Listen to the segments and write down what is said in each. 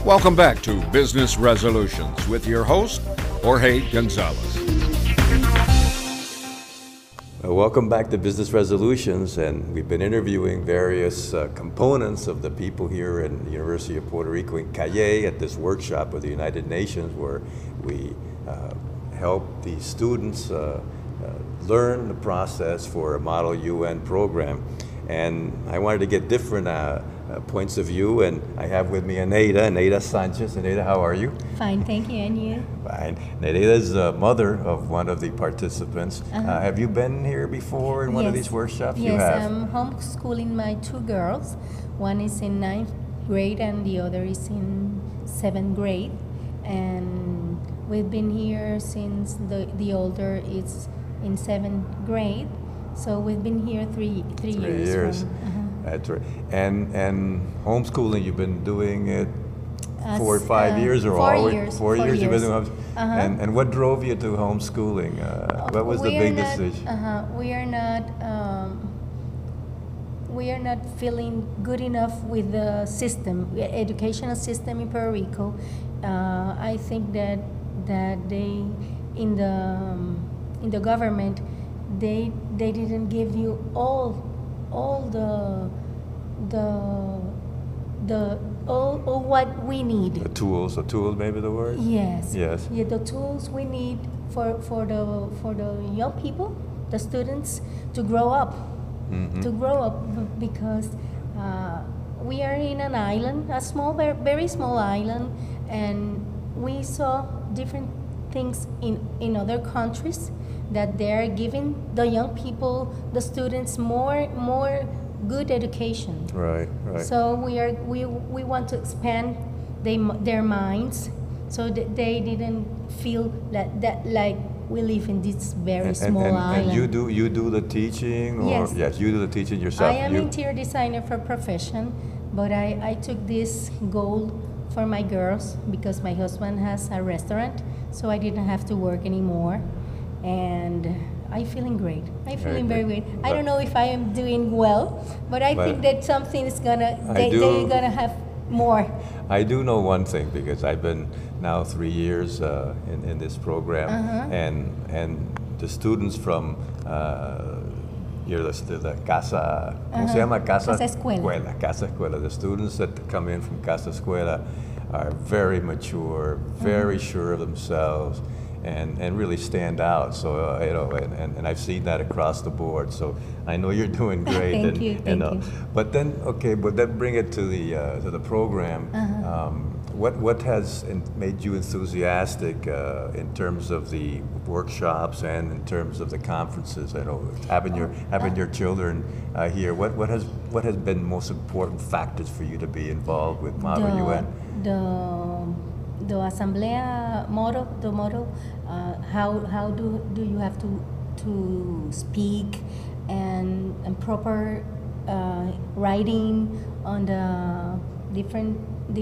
Welcome back to Business Resolutions with your host, Jorge Gonzalez. Welcome back to Business Resolutions, and we've been interviewing various components of the people here in the University of Puerto Rico in Cayey at this workshop of the United Nations, where we help the students learn the process for a Model UN program. And I wanted to get different points of view, and I have with me Neida Sanchez. Neida, how are you? Fine, thank you, and you? Fine. Neida is the mother of one of the participants. Have you been here before in one of these workshops? Yes, you have. I'm homeschooling my two girls. One is in 9th grade and the other is in 7th grade. And we've been here since the older is in 7th grade. So we've been here three years. That's right. And homeschooling, you've been doing it 4 or 5 years, or 4 always years. 4 years. You've been doing Uh-huh. and what drove you to homeschooling? What was the big decision? We are not feeling good enough with the system, educational system in Puerto Rico. I think that they in the government they didn't give you all what we need. The tools maybe the word? Yes. Yes. Yeah, the tools we need for the young people, the students, to grow up. Mm-hmm. To grow up, because we are in an island, a small, very small island, and we saw different things in other countries that they're giving the young people, the students, more good education. Right. So we want to expand their minds, so that they didn't feel that like we live in this very small island. And you do the teaching, or Yes. you do the teaching yourself. I am interior designer for profession, but I took this goal for my girls because my husband has a restaurant, so I didn't have to work anymore, and I'm feeling great. I'm feeling very great. I don't know if I am doing well, but I think that something is they're gonna have more. I do know one thing, because I've been now 3 years in this program, and the students from the Casa, ¿cómo se llama? Casa Escuela. Casa Escuela. The students that come in from Casa Escuela are very mature, very sure of themselves, and really stand out. So and I've seen that across the board. So I know you're doing great. Thank you. But then bring it to the program. What has made you enthusiastic in terms of the workshops and in terms of the conferences? I know having your children here. What has been most important factors for you to be involved with Model UN? The Asamblea motto, how do you have to speak and proper writing on the different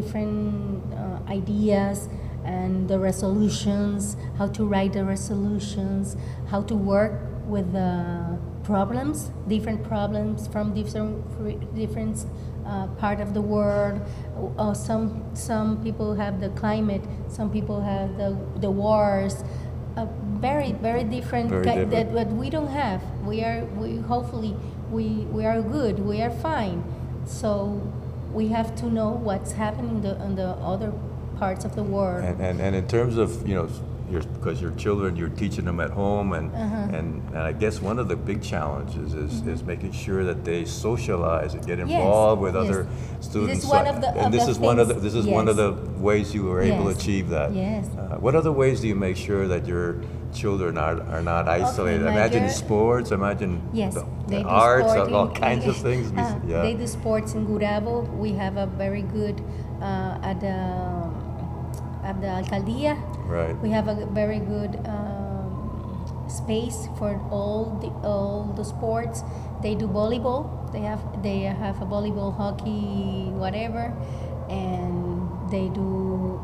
ideas, and the resolutions, how to write the resolutions, how to work with the problems, different problems from different part of the world. Some people have the climate, some people have the wars. Very different. That what we don't have. We hopefully are good. We are fine. So we have to know what's happening on the other parts of the world. And in terms of because your children, you're teaching them at home, and I guess one of the big challenges is making sure that they socialize and get involved with other students. This is one of the ways you were able to achieve that. Yes. What other ways do you make sure that your children are not isolated? Imagine sports. Imagine the arts, all kinds of things. They do sports in Gurabo. We have a very good at the alcaldía. Right. We have a very good space for all the sports. They do volleyball. They have a volleyball, hockey, whatever, and they do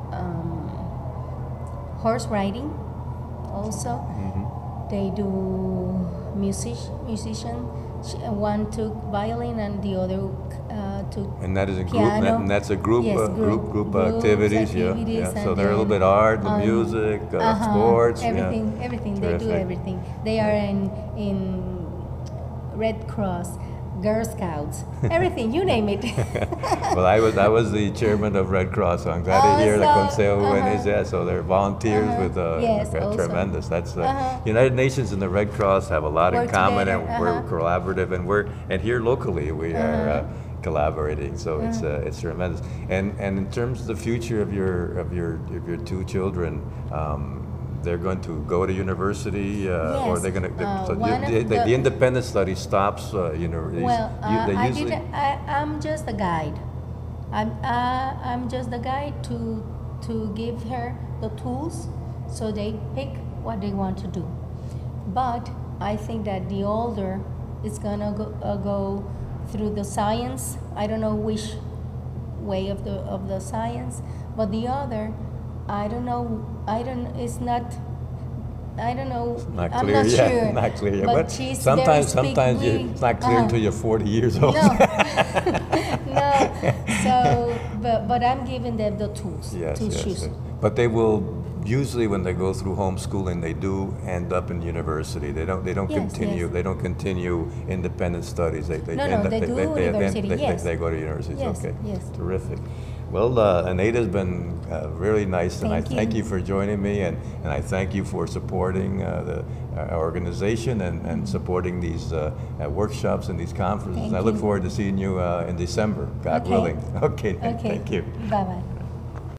horse riding also. They do musician. One took violin and the other took And that is a group, piano. and that's a group, Yes, group groups, activities, yeah. activities, So and they're a little then, bit art, the music, sports, everything, yeah. everything. They do Terrific. everything. They are in Red Cross, Girl Scouts, everything. You name it. Well, I was the chairman of Red Cross, so I'm glad to hear the Consejo Juvenil, yeah, so they're volunteers with, Yes, okay, also. tremendous. That's, United Nations and the Red Cross have a lot in Work common, together, and we're collaborative, and here locally we are collaborating, so it's tremendous. And in terms of the future of your two children, they're going to go to university, or Yes. they're going to. So One of the independent study stops. Well, they I usually. didn't. I'm just a guide. I'm just the guide to give her the tools, so they pick what they want to do. But I think that the older is gonna go through the science. I don't know which way of the science, but the other, I don't know. It's not. I don't know. Not I'm clear not yet. sure. Not clear yet. But she's very sometimes speak- it's not clear until you're 40 years old. No, no. So, but I'm giving them the tools Yes, to yes, choose. yes. But they will usually, when they go through homeschooling, they do end up in university. They don't Yes, continue. yes. They don't continue independent studies. They No, end up, they do university, yes. They go to universities. Yes, Okay, yes. terrific. Well, Anita's been really nice, and I Thank you. thank you for joining me, and I thank you for supporting our organization and supporting these workshops and these conferences. Thank I look you. forward to seeing you in December, God Okay. willing. Okay, Okay. thank you. Bye bye.